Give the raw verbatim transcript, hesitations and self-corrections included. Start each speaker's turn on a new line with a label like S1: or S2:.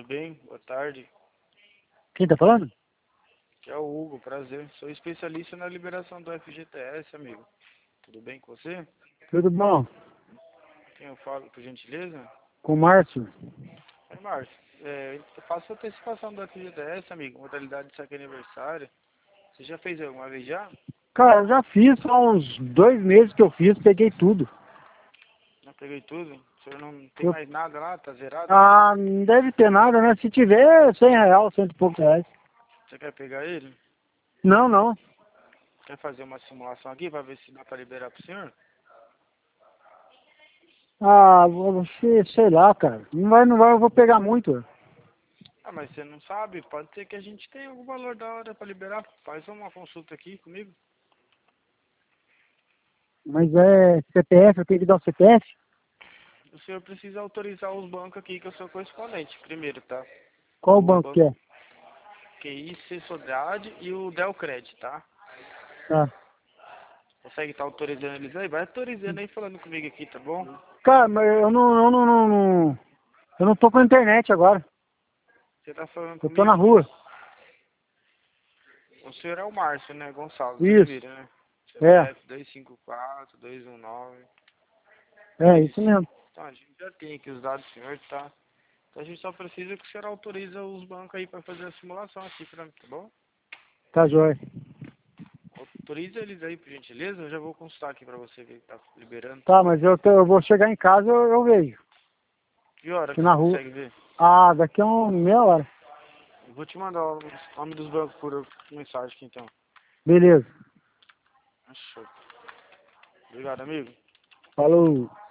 S1: bem? Boa tarde.
S2: Quem tá falando?
S1: Aqui é o Hugo, prazer. Sou especialista na liberação do F G T S, amigo. Tudo bem com você?
S2: Tudo bom?
S1: Quem eu falo, por gentileza?
S2: Com o Márcio?
S1: Oi, Márcio. É, eu faço antecipação do F G T S, amigo. Modalidade de saque aniversário. Você já fez alguma vez já?
S2: Cara, eu já fiz, há uns dois meses que eu fiz, peguei tudo.
S1: Já peguei tudo. O senhor não tem
S2: Eu...
S1: mais nada lá? Tá zerado?
S2: Ah, não deve ter nada, né? Se tiver, cem reais, cento e poucos reais.
S1: Você quer pegar ele?
S2: Não, não.
S1: Quer fazer uma simulação aqui pra ver se dá pra liberar pro senhor?
S2: Ah, você, sei lá, cara. Não vai, não vai, eu vou pegar muito.
S1: Ah, mas você não sabe? Pode ser que a gente tenha algum valor da hora pra liberar. Faz uma consulta aqui comigo.
S2: Mas é C P F, eu tenho que dar o C P F?
S1: O senhor precisa autorizar os bancos aqui que eu sou correspondente, primeiro, tá?
S2: Qual
S1: O
S2: banco que
S1: banco
S2: é?
S1: Q I, C Sodrade e o Delcred, tá?
S2: Tá.
S1: Consegue estar autorizando eles aí? Vai autorizando aí, falando comigo aqui, tá bom?
S2: Cara, mas eu não, eu não, não, não, eu não tô com internet agora.
S1: Você tá falando
S2: Eu tô na
S1: comigo?
S2: rua.
S1: O senhor é o Márcio, né? Gonçalves
S2: Isso.
S1: Oliveira, né?
S2: É,
S1: C P F dois cinco quatro, dois um nove,
S2: é
S1: três
S2: isso
S1: cinco.
S2: mesmo.
S1: Então, a gente já tem aqui os dados do senhor, tá? Então a gente só precisa que o senhor autoriza os bancos aí pra fazer a simulação aqui pra mim, tá bom?
S2: Tá jóia.
S1: Autoriza eles aí, por gentileza. Eu já vou consultar aqui pra você ver que tá liberando, tá
S2: Tá,
S1: bom?
S2: mas eu, tô, eu vou chegar em casa, eu, eu vejo.
S1: Que hora
S2: Aqui
S1: que você
S2: na rua.
S1: consegue ver?
S2: Ah, daqui a uma meia hora.
S1: Eu vou te mandar o nome dos bancos por mensagem aqui então.
S2: Beleza.
S1: Show. Obrigado, amigo.
S2: Falou.